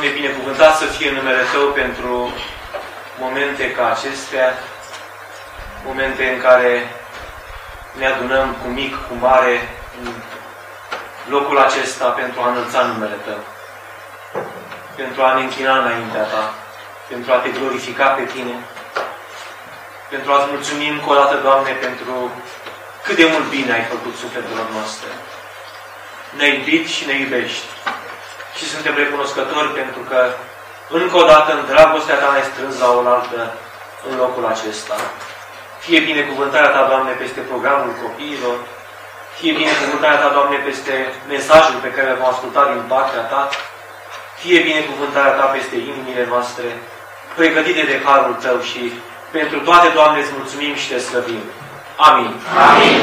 Doamne, binecuvântat să fie numele Tău pentru momente ca acestea, momente în care ne adunăm cu mic, cu mare, în locul acesta pentru a înălța numele Tău, pentru a ne închina înaintea Ta, pentru a Te glorifica pe Tine, pentru a-ți mulțumi încă o dată, Doamne, pentru cât de mult bine ai făcut sufletelor noastre. Ne-ai iubit și ne iubești. Și suntem recunoscători pentru că, încă o dată, în dragostea Ta ne-ai strâns la oaltă în locul acesta. Fie binecuvântarea Ta, Doamne, peste programul copiilor, fie binecuvântarea Ta, Doamne, peste mesajul pe care îl vom asculta din partea Ta, fie binecuvântarea Ta peste inimile noastre, pregătite de harul Tău și pentru toate, Doamne, îți mulțumim și Te slăvim. Amin. Amin.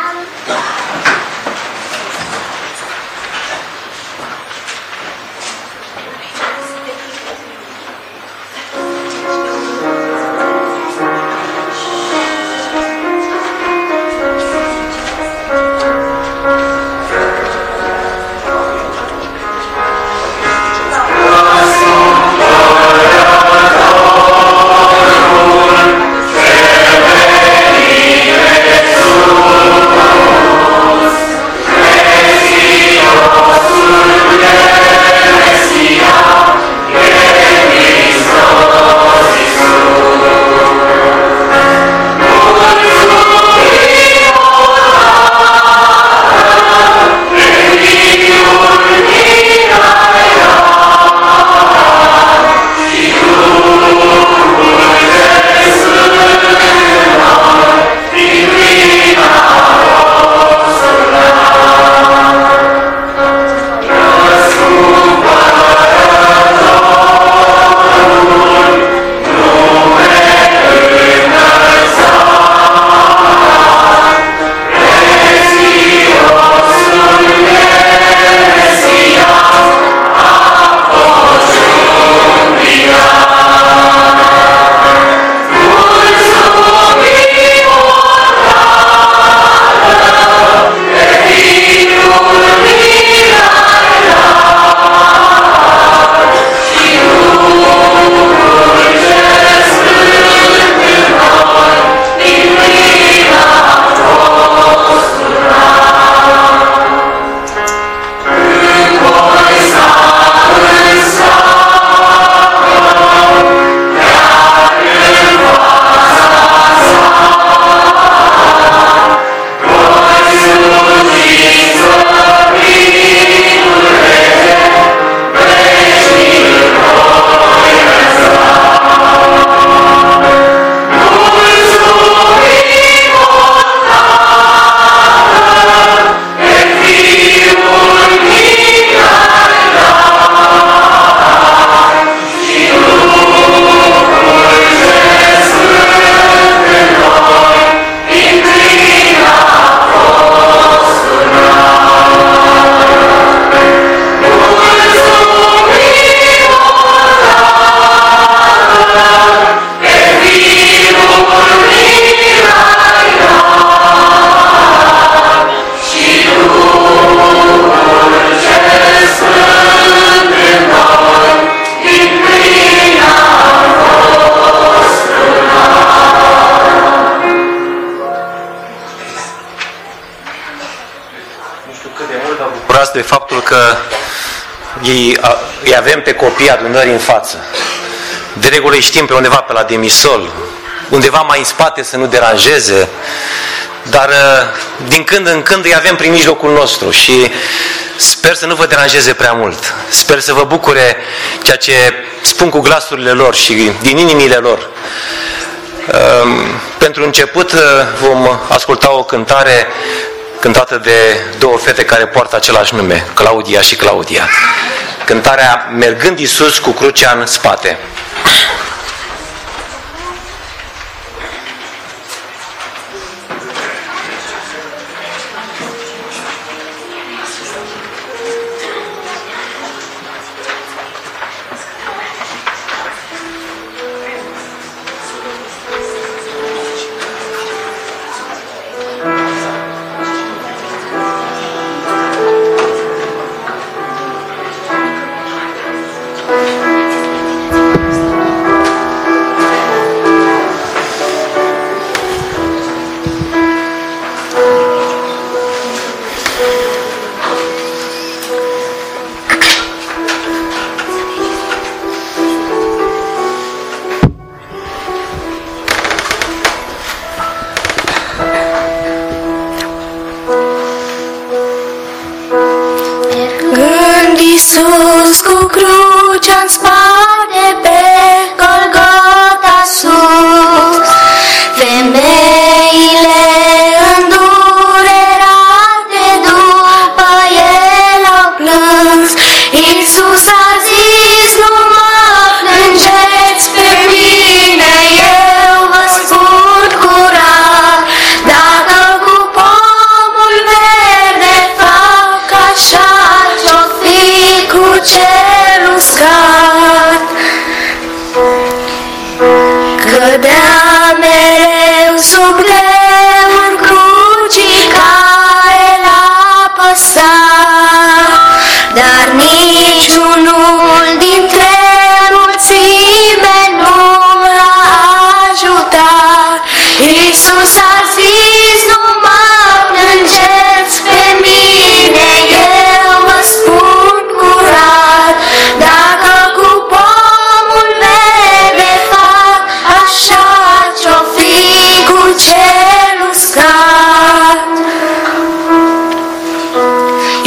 De faptul că îi avem pe copii adunări în față. De regulă îi știm pe undeva pe la demisol, undeva mai în spate să nu deranjeze, dar din când în când îi avem prin mijlocul nostru și sper să nu vă deranjeze prea mult. Sper să vă bucure ceea ce spun cu glasurile lor și din inimile lor. Pentru început vom asculta o cântare cântată de două fete care poartă același nume, Claudia și Claudia. Cântarea Mergând Iisus cu crucea în spate.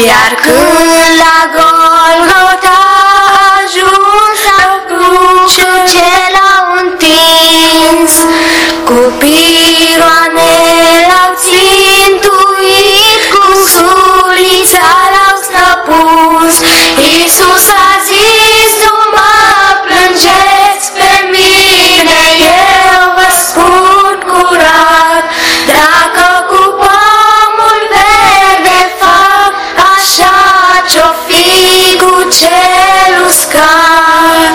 Iar când la Golgota a ajuns la cruciul ce l-au întins, cu piroane l-au țintuit, cu sulița l-au străpus. Iisus a zis: nu mă plângeți pe mine, eu vă spun curat, dacă cu pomul verde fac așa, ce-o fi cu cel uscat.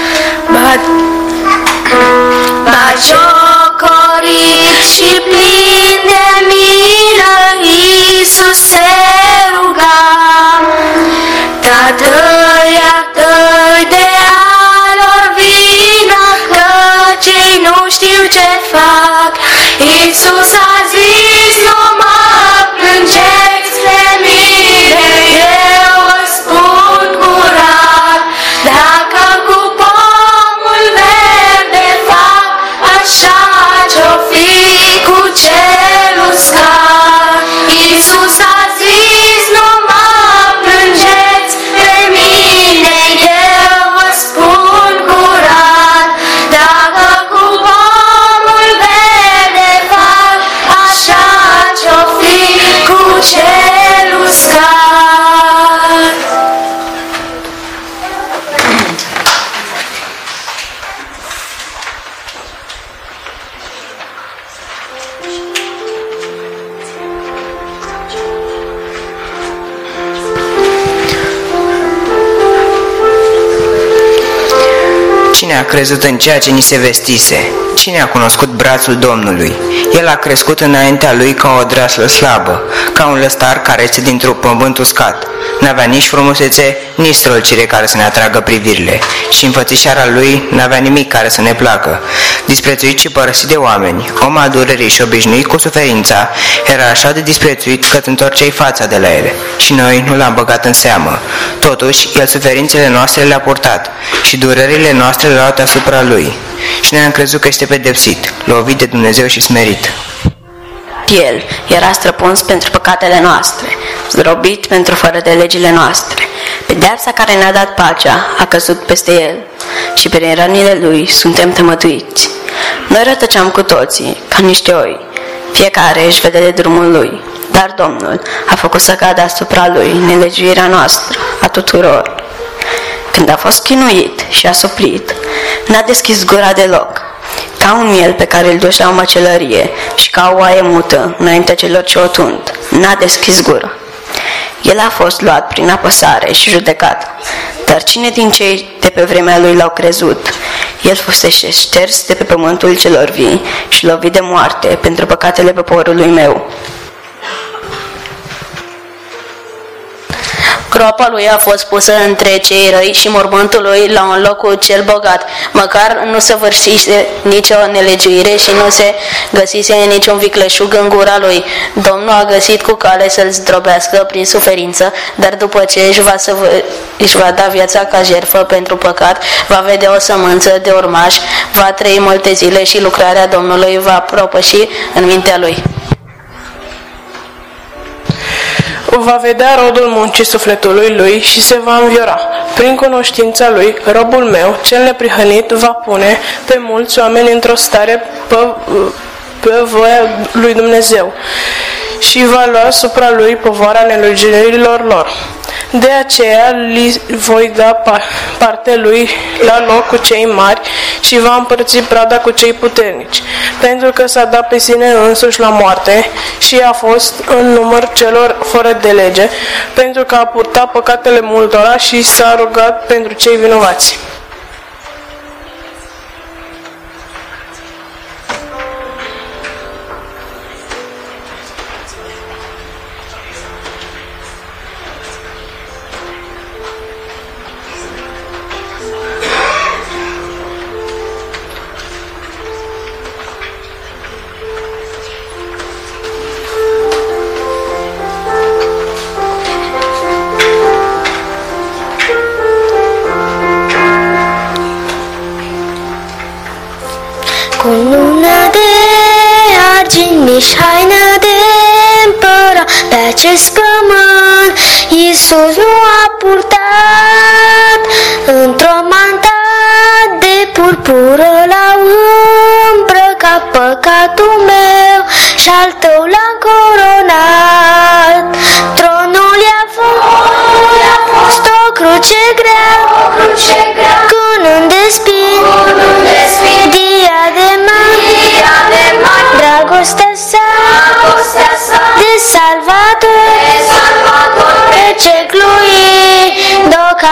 Bagiocorit și plin de milă, Iisus se ruga: Tată, iartă-i de a lor vină, căci ei nu știu ce fac. Iisus a zis: nu mă plângeți pe mine, eu vă spun curat, dacă cu pomul verde fac așa, ce-o fi cu cel uscat. Iisus a zis: nu mă plângeți pe mine, eu vă spun curat, dacă cu pomul verde fac așa, ce-o fi cu cel uscat. Cine a crezut în ceea ce ni se vestise? Cine a cunoscut brațul Domnului? El a crescut înaintea lui ca o dreaslă slabă, ca un lăstar care este dintr-un pământ uscat. N-avea nici frumusețe, nici strălucire care să ne atragă privirile, și înfățișarea lui n-avea nimic care să ne placă. Disprețuit și părăsit de oameni, om al durerii și obișnuit cu suferința, era așa de disprețuit că îți întorceai fața de la el, și noi nu l-am băgat în seamă. Totuși, el suferințele noastre le-a purtat și durerile noastre le-au luat asupra lui. Și noi am crezut că este pedepsit, lovit de Dumnezeu și smerit. El era străpuns pentru păcatele noastre, zdrobit pentru fără de legile noastre. Pedeapsa care ne-a dat pacea a căzut peste el și prin rănile lui suntem tămăduiți. Noi rătăceam cu toții ca niște oi, fiecare își vede de drumul lui, dar Domnul a făcut să cadă asupra lui nelegiuirea noastră, a tuturor. Când a fost chinuit și a suplit, n-a deschis gura deloc, ca un miel pe care îl duci la o măcelărie și ca o oaie mută înaintea celor ce o tund. N-a deschis gura. El a fost luat prin apăsare și judecat, dar cine din cei de pe vremea lui l-au crezut? El fusese șters de pe pământul celor vii și lovit de moarte pentru păcatele poporului meu. Groapa lui a fost pusă între cei răi și mormântul lui la un locul cel bogat. Măcar nu se vărsise nicio nelegiuire și nu se găsise niciun vicleșug în gura lui. Domnul a găsit cu cale să-l zdrobească prin suferință, dar după ce își va da viața ca jertfă pentru păcat, va vedea o sămânță de urmaș, va trăi multe zile și lucrarea Domnului va propăși în mintea lui. Va vedea rodul muncii sufletului lui și se va înviora. Prin cunoștința lui, robul meu, cel neprihănit, va pune pe mulți oameni într-o stare pe voia lui Dumnezeu și va lua asupra lui povara nelegiuirilor lor. De aceea li voi da parte lui la loc cu cei mari și va împărți prada cu cei puternici, pentru că s-a dat pe sine însuși la moarte și a fost în număr celor fără de lege, pentru că a purtat păcatele multora și s-a rugat pentru cei vinovați. pe acest pământ. Iisus nu a purtat într-o manta de purpură, l-au îmbrăcat păcatul meu și al tău l-a coronat. Tronul i-a fost o cruce grea, cunund de spin, diadema, dragostea sa de salvator, pe cerclui ca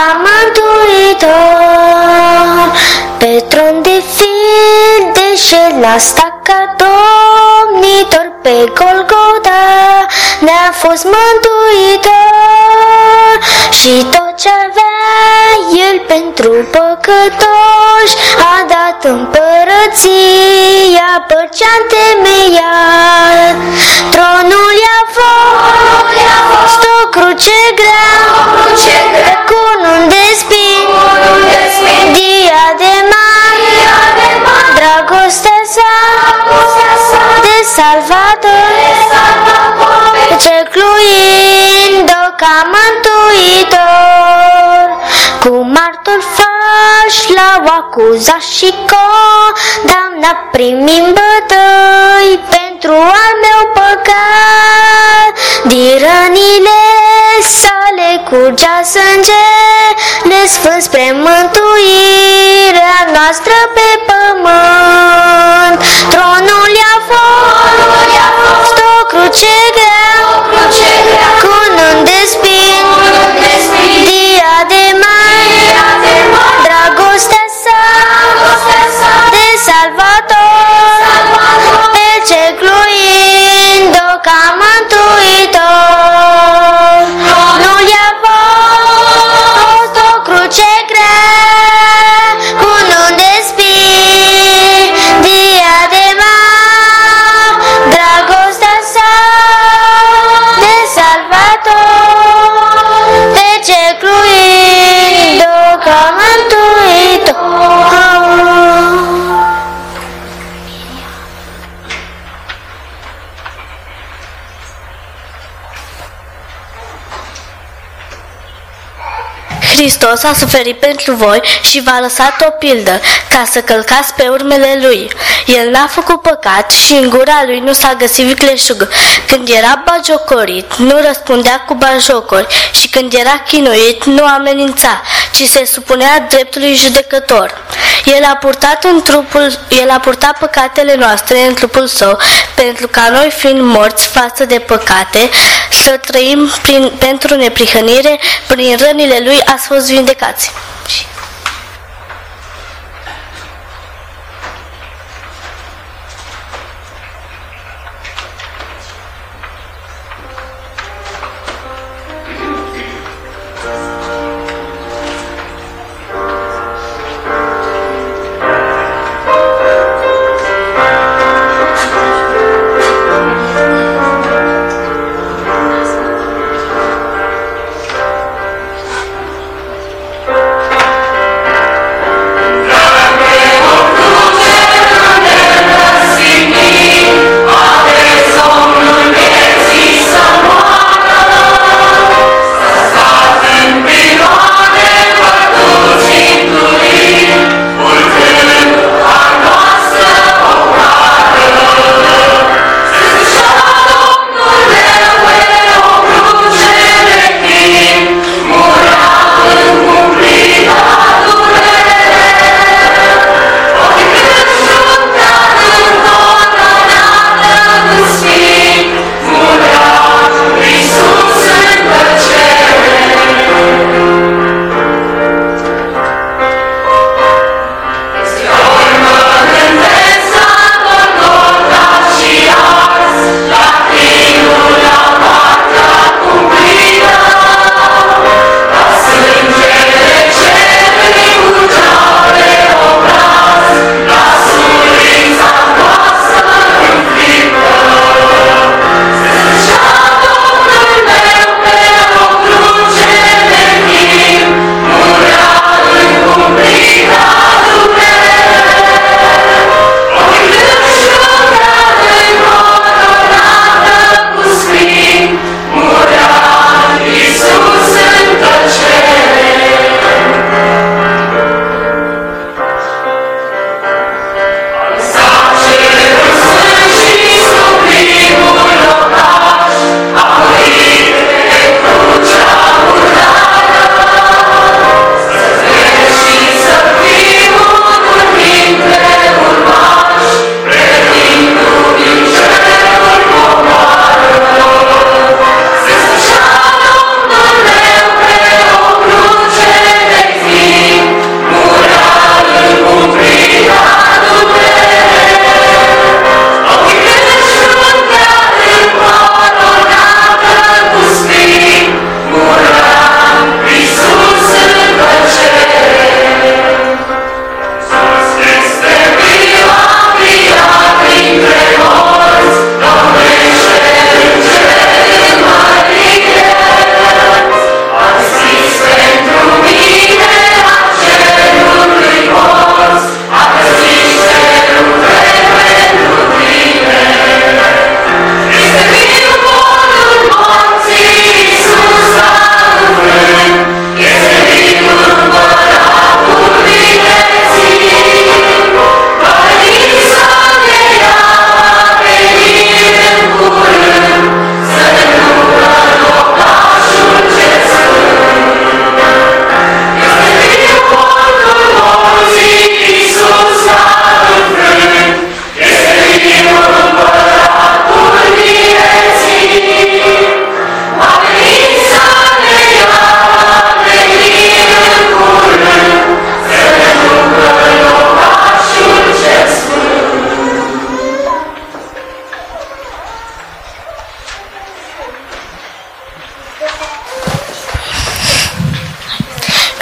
mântuitor. Pe tron de fir de șel sta ca domnitor, pe Golgota ne-a fost mântuitor. Și tot ce avea el pentru păcătoși a dat împărăția, pe ce-a întemeiat. Tronul i-a fost o cruce grea, cunund de spin, diadema, dragostea sa de salvator, cercluind-o ca mântuitor. Cu martori falși l-au acuzat și condamnat, primim bătăi pentru al meu păcat. Din rănile sale curgea sângele sfânt spre mântuirea noastră pe pământ. Tronul i-a fost o cruce grea, cunund de spin, diadema, dragostea sa de salvator, pe cercluind-o ca mântuitor. Nu i-a fost o cruce grea, cunund de spin, diadema, dragostea sa de salvator, pe cercluind-o ca mântuitor. Hristos a suferit pentru voi și v-a lăsat o pildă, ca să călcați pe urmele Lui. El n-a făcut păcat și în gura Lui nu s-a găsit vicleșug. Când era batjocorit, nu răspundea cu batjocori și când era chinuit, nu amenința, ci se supunea dreptului judecător. El a purtat păcatele noastre în trupul Său, pentru ca noi, fiind morți față de păcate, să trăim pentru neprihănire, prin rănile Lui ați fost vindecați.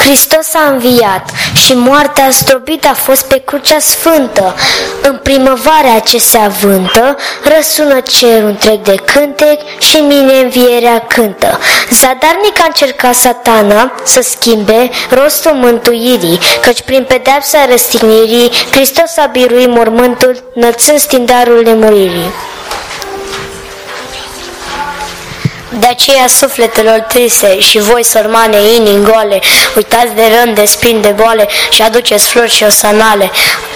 Hristos a înviat și moartea zdrobită a fost pe crucea sfântă. În primăvarea ce se avântă, răsună cerul întreg de cântec și mine învierea cântă. Zadarnic a încercat Satana să schimbe rostul mântuirii, căci prin pedeapsa răstignirii Hristos a biruit mormântul, înălțând stindarul nemuririi. De aceea sufletelor triste și voi, sărmane, inimi goale, uitați de rând, de spini, de boale și aduceți flori și osanale.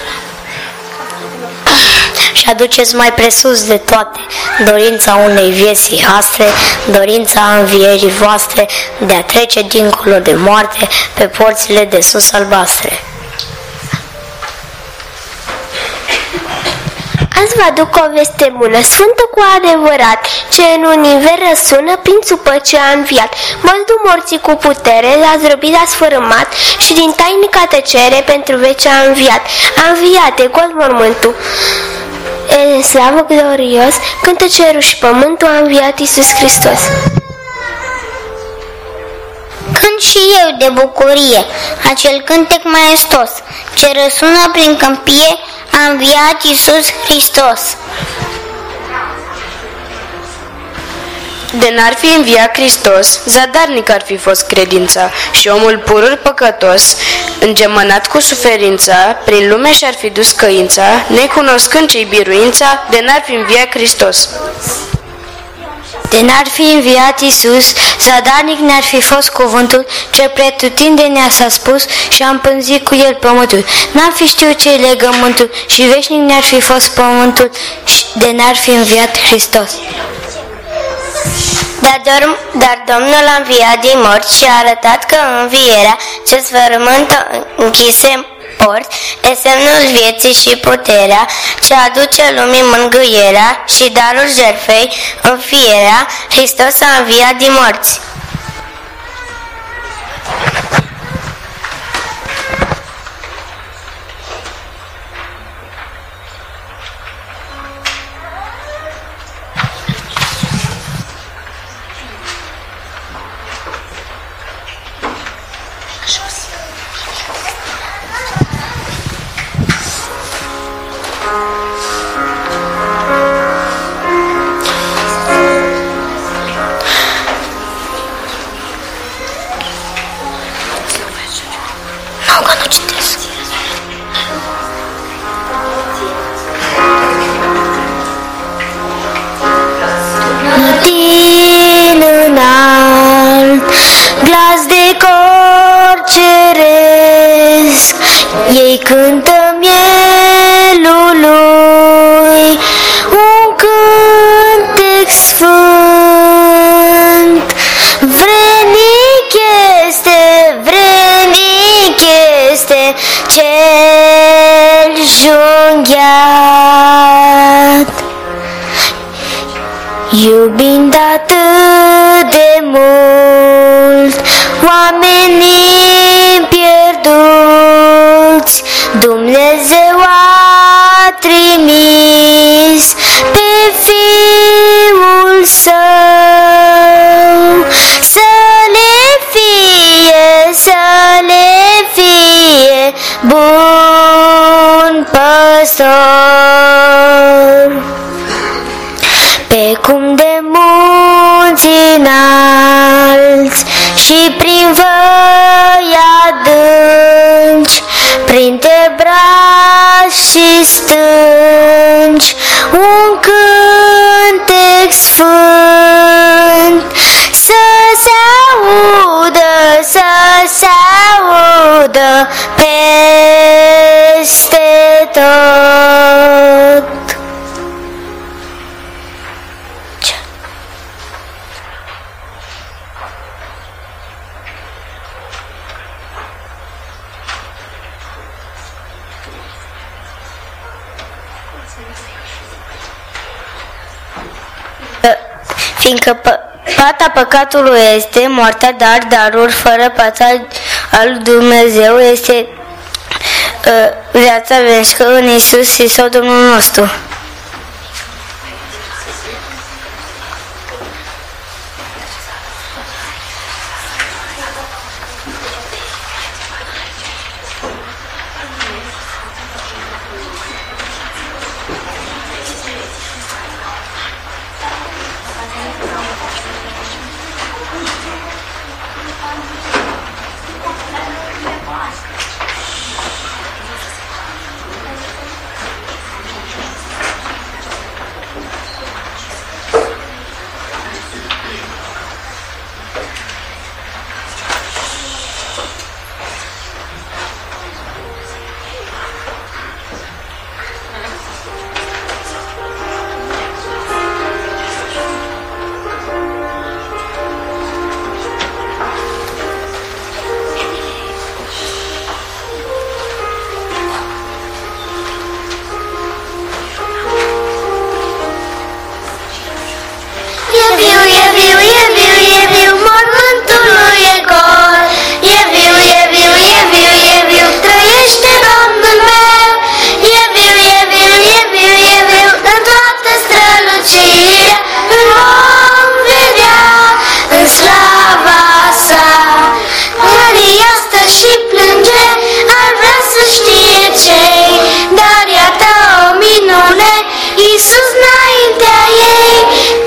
Și aduceți mai presus de toate dorința unei vieții astre, dorința învierii voastre, de a trece dincolo de moarte pe porțile de sus albastre. Azi vă aduc o veste bună, sfântă cu adevărat, ce în univers răsună prin supă ce a înviat. Măldu morții cu putere, l-a zdrobit, a sfărâmat și din tainica tăcere pentru veci a înviat. A înviat, e gol mormântul. E slavă glorios, cântă cerul și pământul, a înviat Iisus Hristos. Cânt și eu de bucurie acel cântec maestos ce răsună prin câmpie, a înviat Iisus Hristos. De n-ar fi înviat Hristos, zadarnic ar fi fost credința și omul purul păcătos, îngemănat cu suferința, prin lume și-ar fi dus căința, necunoscând ce-i biruința, de n-ar fi înviat Hristos. De n-ar fi înviat Iisus, zadarnic ne-ar fi fost cuvântul, ce pretutindenea s-a spus și am pânzit cu el pământul. N-am fi știut ce-i legământul și veșnic ne-ar fi fost pământul, de n-ar fi înviat Hristos. Dar Domnul a înviat din morți și a arătat că învierea ce sfărâmântă închise porți e semnul vieții și puterea ce aduce lumii mângâierea și darul jertfei, înfierea. Hristos a înviat din morți. Din înalt, glas de cor ceresc, ei cântă mielului, un cântec sfânt. Vrenic este cel junghiat, iubind atât de mult oamenii pierduți, Dumnezeu a trimis pe Fiul Său să le fie bun păstor. Pe cum de munți înalți și prin văi adânci, printre brazi și stânci, un cântec sfânt să se audă peste tot. Fiindcă plata păcatului este moartea, dar darul fără plata al Dumnezeu este viața veșnică în Iisus Hristos Domnul nostru.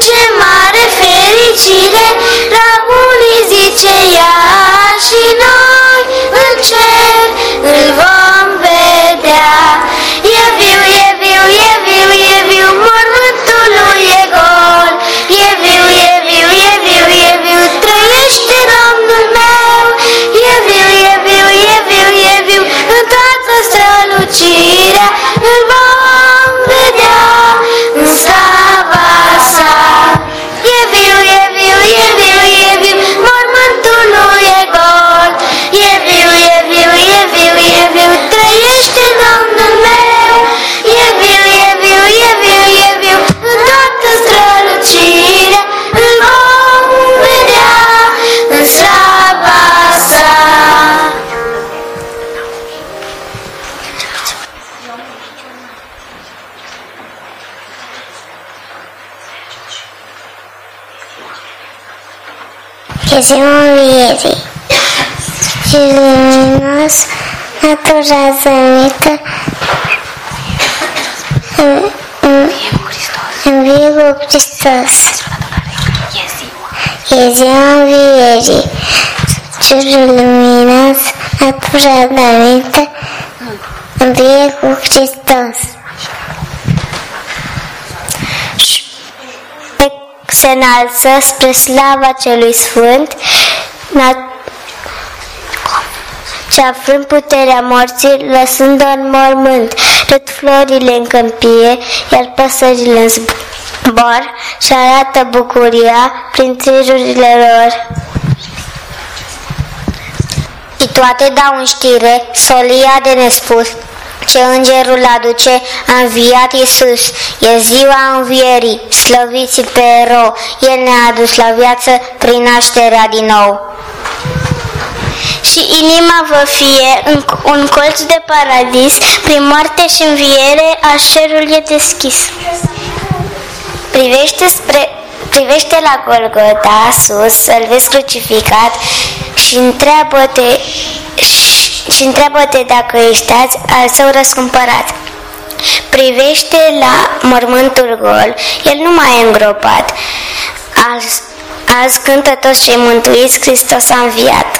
ce mare fericire, la unii zice ea și noi în cer îl vom vedea. E viu, e viu, e viu, e viu, mormântul lui e gol. E viu, e viu, e viu, e viu, trăiește Domnul meu. E viu, e viu, e viu, e viu, în toată strălucirea îl vom vedea în slava sa. E viu, e viu, e viu, e viu, mormântul lui e gol. E viu, e viu, e viu, e viu, trăiește Domnul meu. E viu, e viu, e viu, e viu, în toată strălucirea îl vom vedea în slava sa. E ziua învierii și luminos, natura zămită, învie cu Hristos. E ziua învierii, cerul luminos, natura zămită, învie cu Hristos. Se înalță spre slava celui sfânt, ce afrând puterea morții, lăsând-o în mormânt, râd florile în câmpie, iar păsările în zbor, și arată bucuria prin trijurile lor. Și toate dau în știre solia de nespus, ce îngerul aduce, a înviat Iisus. E ziua învierii, slăviți-l pe erou, el ne-a adus la viață prin nașterea din nou. Și inima vă fie un colț de paradis, prin moarte și înviere, așerul e deschis. Privește la Golgota, sus, să-l vezi crucificat și întreabă-te dacă ești azi al său răscumpărat. Privește la mormântul gol, el nu mai e îngropat. Azi cântă toți cei mântuiți, Hristos a înviat.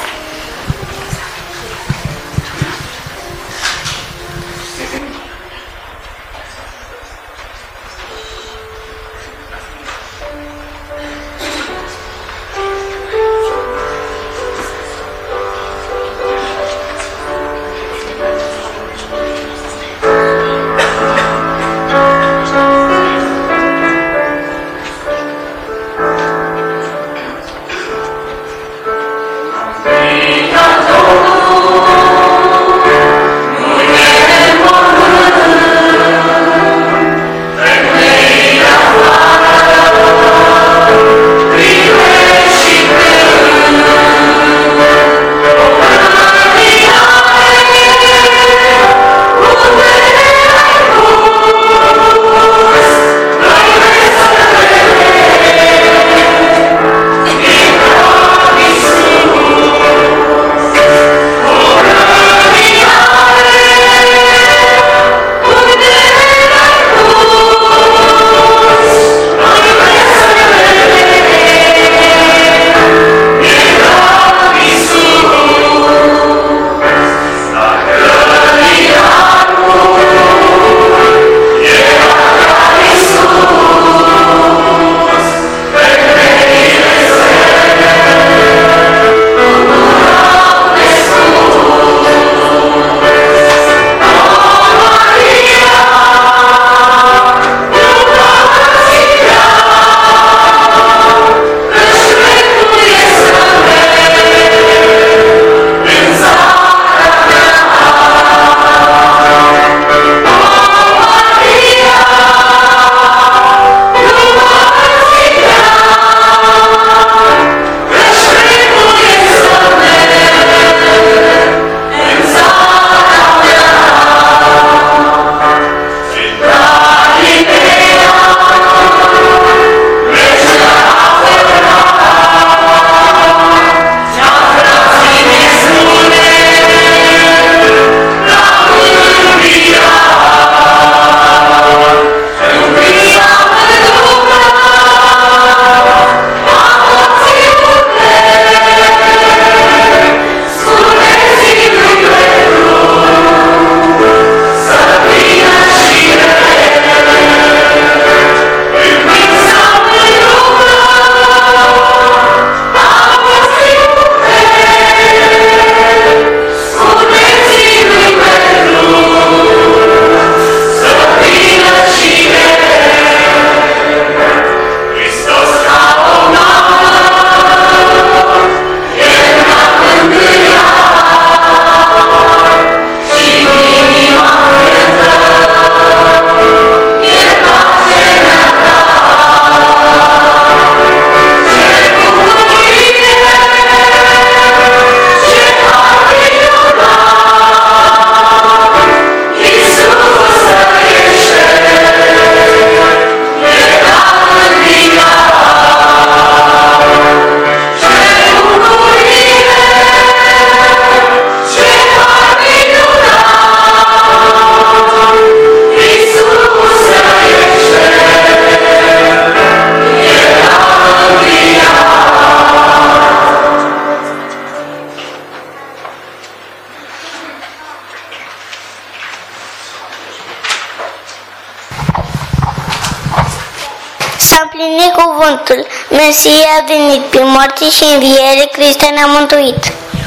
Mesia a venit, prin moarte și înviere, Hristos ne-a mântuit.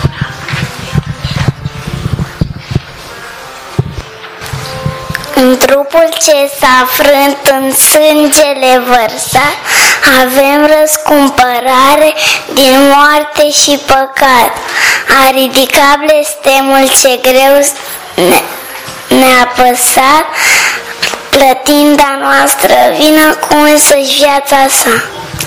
În trupul ce s-a frânt, în sângele vărsat, avem răscumpărare din moarte și păcat. A ridicat blestemul ce greu ne-a păsat, plătind a noastră vină cu însăși viața sa.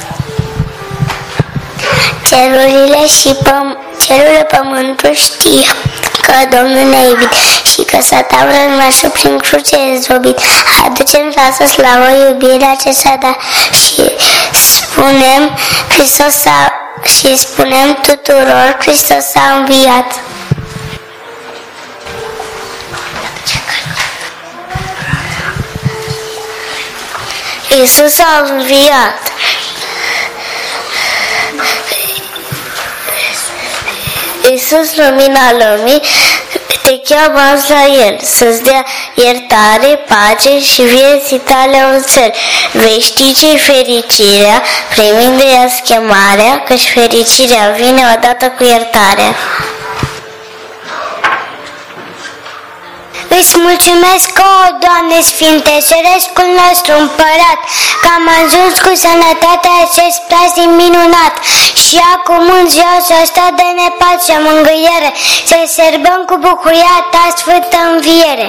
Cerurile pământul știe că Domnul ne-a iubit și că Satan răzmașul prin cruce e zdrobit. Aducem toată slavă, iubirea ce s-a dat și spunem tuturor, Hristos a înviat. Iisus a înviat. Iisus, lumina lumii, te cheamă azi la El, să-ți dea iertare, pace și vieții tale în țări. Vei ști ce-i fericirea, primind de ea schemarea, căci fericirea vine odată cu iertarea. Îți mulțumesc, o Doamne Sfinte, Cerescul nostru Împărat, că am ajuns cu sănătate acest praznic minunat și acum în ziua aceasta de nepace, mângâiere, să sărbăm cu bucuria Ta sfântă înviere.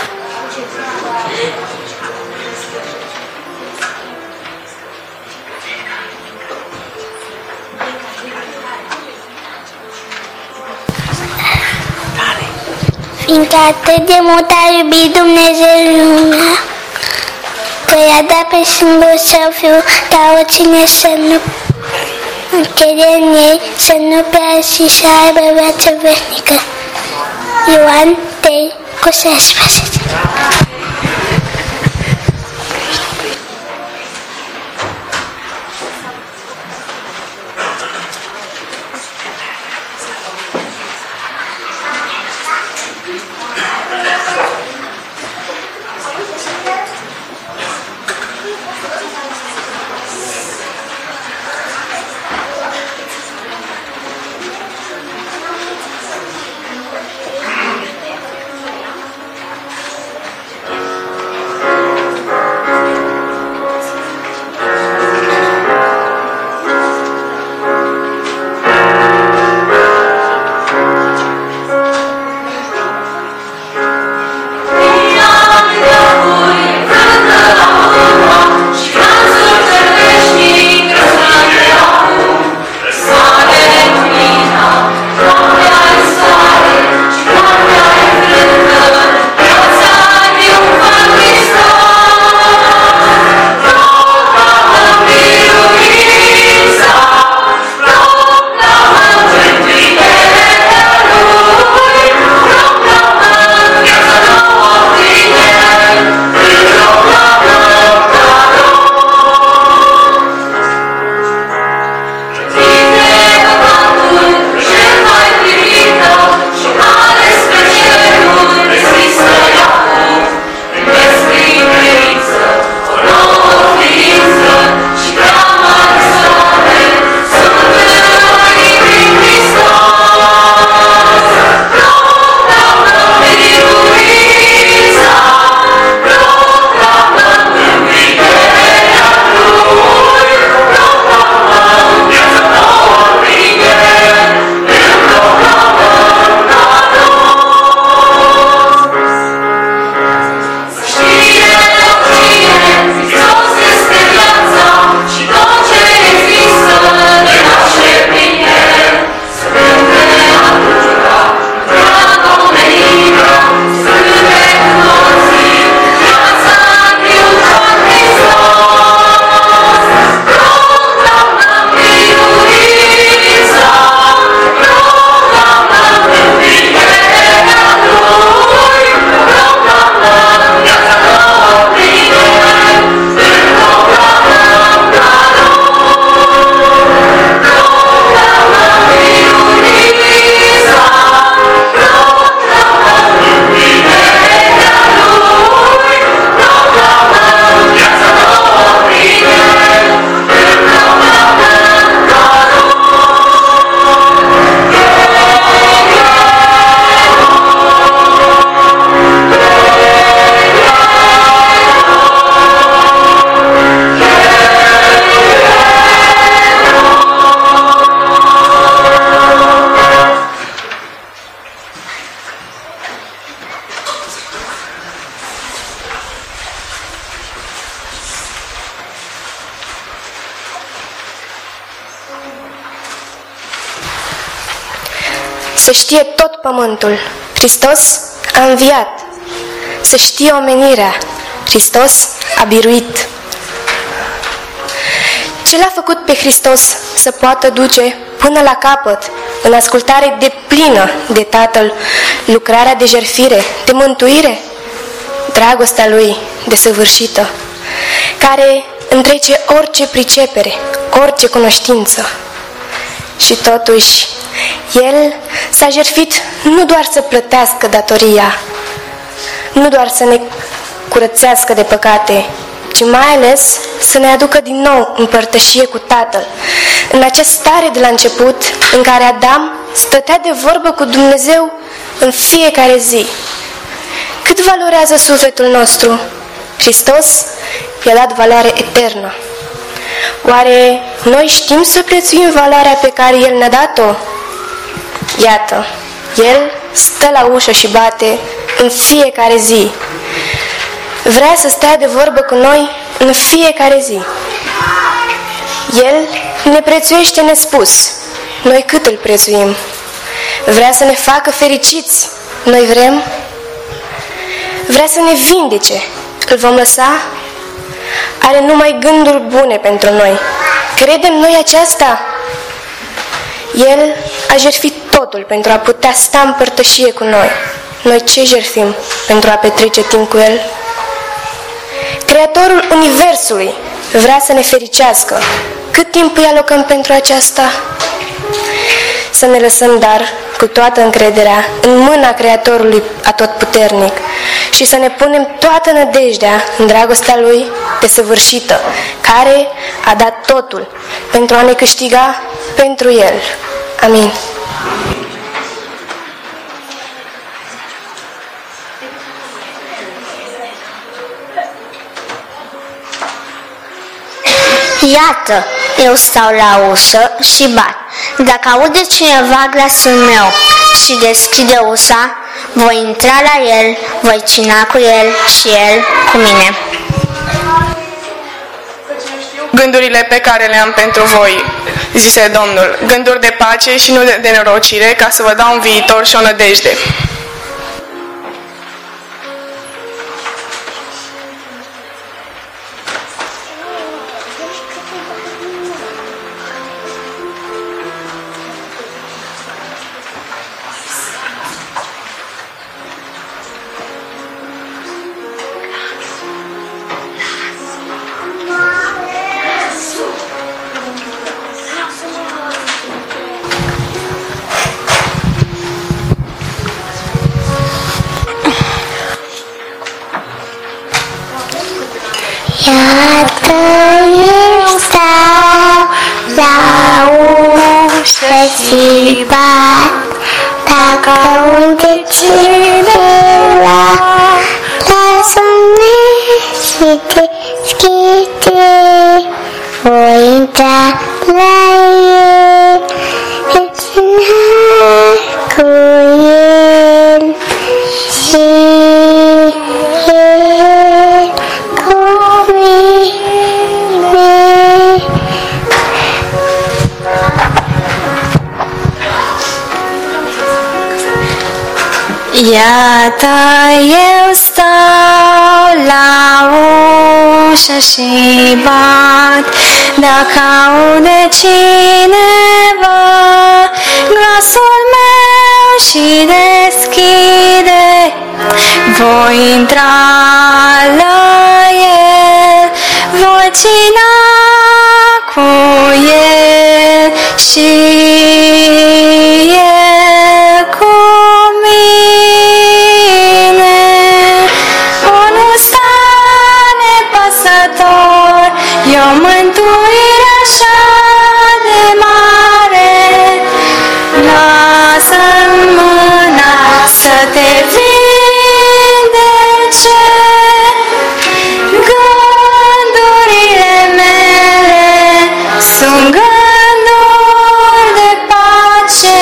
Fiindcă atât de mult a iubit Dumnezeu lumea, că i-a dat pe singur Său Fiu, ca oricine să nu încrede în ei, să nu piară și să aibă viață veșnică. Ioan 3:16. Să știe tot pământul, Hristos a înviat. Să știe omenirea, Hristos a biruit. Ce l-a făcut pe Hristos să poată duce până la capăt, în ascultare deplină de Tatăl, lucrarea de jertfire, de mântuire? Dragostea Lui desăvârșită, care întrece orice pricepere, orice cunoștință. Și totuși, El s-a jertfit nu doar să plătească datoria, nu doar să ne curățească de păcate, ci mai ales să ne aducă din nou în părtășie cu Tatăl, în acea stare de la început în care Adam stătea de vorbă cu Dumnezeu în fiecare zi. Cât valorează sufletul nostru? Hristos i-a dat valoare eternă. Oare noi știm să prețuim valoarea pe care El ne-a dat-o? Iată, El stă la ușă și bate în fiecare zi. Vrea să stea de vorbă cu noi în fiecare zi. El ne prețuiește nespus. Noi cât îl prețuim? Vrea să ne facă fericiți. Noi vrem? Vrea să ne vindece. Îl vom lăsa? Are numai gânduri bune pentru noi. Credem noi aceasta? El a jertfit totul pentru a putea sta în părtășie cu noi. Noi ce jertfim pentru a petrece timp cu El? Creatorul Universului vrea să ne fericească. Cât timp îi alocăm pentru aceasta? Să ne lăsăm dar cu toată încrederea în mâna Creatorului Atotputernic și să ne punem toată nădejdea în dragostea Lui desăvârșită, care a dat totul pentru a ne câștiga pentru El. Amin. Iată, eu stau la ușă și bat. Dacă aude cineva glasul meu și deschide ușa, voi intra la el, voi cina cu el și el cu mine. Gândurile pe care le am pentru voi, zise Domnul, gânduri de pace și nu de nenorocire, ca să vă dau un viitor și o nădejde. Iată, eu stau la ușă și bat. Dacă unde cineva lasă-mi și deschide, voi intra la el, voi cina cu el și el cu mine. Iată, eu stau la ușă și bat. Dacă aude cineva glasul meu și deschide, voi intra la el, voi cina cu el și el cu mine. Unul sta nepăsător, e o mântuire așa de mare. Lasă-mi mâna să te vindece. Gândurile mele sunt gânduri de pace.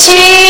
și